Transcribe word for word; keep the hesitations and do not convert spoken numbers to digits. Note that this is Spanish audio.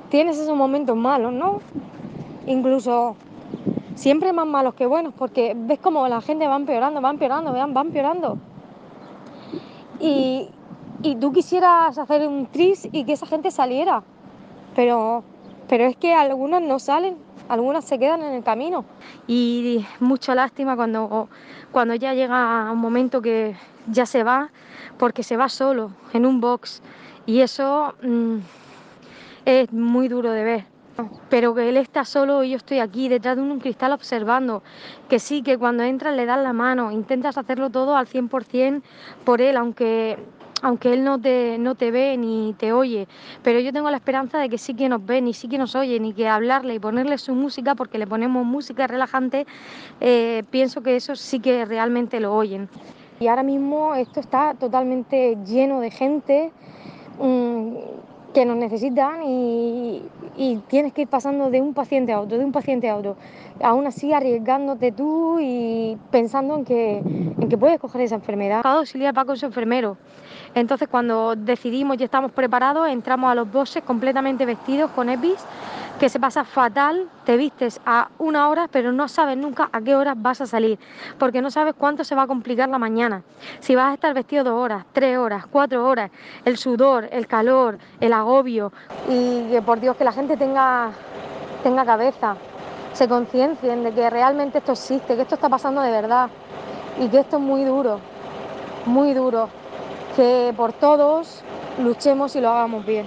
tienes esos momentos malos, ¿no? Incluso siempre más malos que buenos, porque ves como la gente va empeorando, va empeorando, van, va empeorando. Y, y tú quisieras hacer un tris y que esa gente saliera, pero, pero es que algunas no salen, algunas se quedan en el camino. Y mucha lástima cuando, cuando ya llega un momento que ya se va, porque se va solo, en un box. Y eso mmm, es muy duro de ver. Pero que él está solo y yo estoy aquí detrás de un cristal observando, que sí, que cuando entras le das la mano, intentas hacerlo todo al cien por cien por él, aunque, aunque él no te, no te ve ni te oye, pero yo tengo la esperanza de que sí que nos ven y sí que nos oyen y que hablarle y ponerle su música, porque le ponemos música relajante, eh, pienso que eso sí que realmente lo oyen. Y ahora mismo esto está totalmente lleno de gente mmm, que nos necesitan y, y tienes que ir pasando de un paciente a otro, de un paciente a otro, aún así arriesgándote tú y pensando en que, en que puedes coger esa enfermedad. Auxiliar va con su enfermero. Entonces cuando decidimos y estamos preparados, entramos a los boxes completamente vestidos con EPIs, que se pasa fatal, te vistes a una hora, pero no sabes nunca a qué horas vas a salir, porque no sabes cuánto se va a complicar la mañana, si vas a estar vestido dos horas, tres horas, cuatro horas, el sudor, el calor, el agobio, y que por Dios que la gente tenga, tenga cabeza, se conciencien de que realmente esto existe, que esto está pasando de verdad y que esto es muy duro, muy duro, que por todos luchemos y lo hagamos bien.